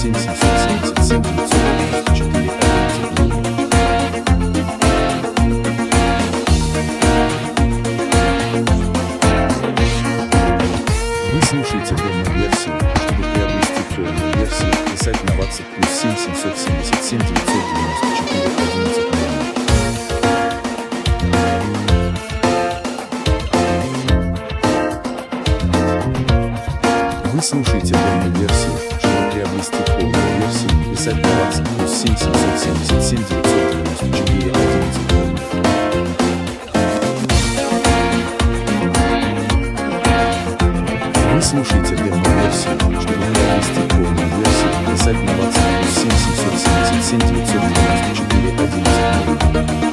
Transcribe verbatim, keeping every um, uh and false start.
семь семьсот семьдесят семь девятьсот девяносто четыре одиннадцать. Вы слушаете демо-версию. Чтобы приобрести полную версию, писать на WhatsApp плюс семь семьсот семьдесят семь девятьсот девяносто четыре одиннадцать. Вы слушаете демо-версию. Чтобы приобрести полную версию, писать на WhatsApp плюс семь семьсот семьдесят семь девятьсот девяносто четыре одиннадцать. Вы слушаете демо-версию. Чтобы приобрести полную версию, писать на WhatsApp плюс семь семьсот семьдесят семь девятьсот девяносто четыре одиннадцать.